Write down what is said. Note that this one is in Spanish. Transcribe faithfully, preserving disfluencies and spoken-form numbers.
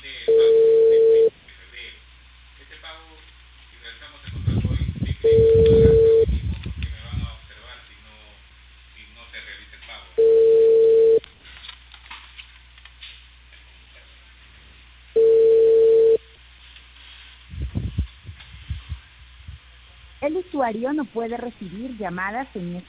El usuario no puede recibir llamadas en este